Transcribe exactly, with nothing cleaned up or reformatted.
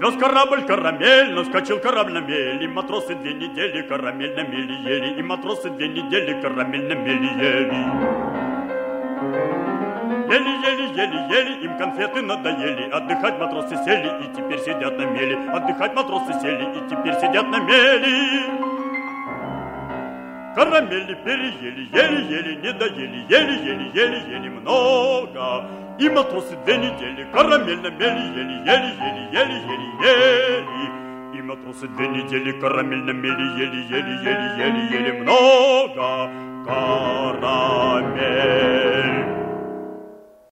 Нес корабль карамель, наскочил корабль на мели. Матросы две недели карамель на мели ели. И матросы две недели карамель на мели ели. Ели, ели, ели, ели, им конфеты надоели. Отдыхать матросы сели и теперь сидят на мели. Отдыхать матросы сели и теперь сидят на мели. Карамели переели, ели, ели, не доели. Ели, ели, ели, ели много. И матросы две недели карамель на мели ели, ели, ели, ели, ели, ели. И матросы две недели карамель на мели ели, ели, ели, ели, ели много. Карамель.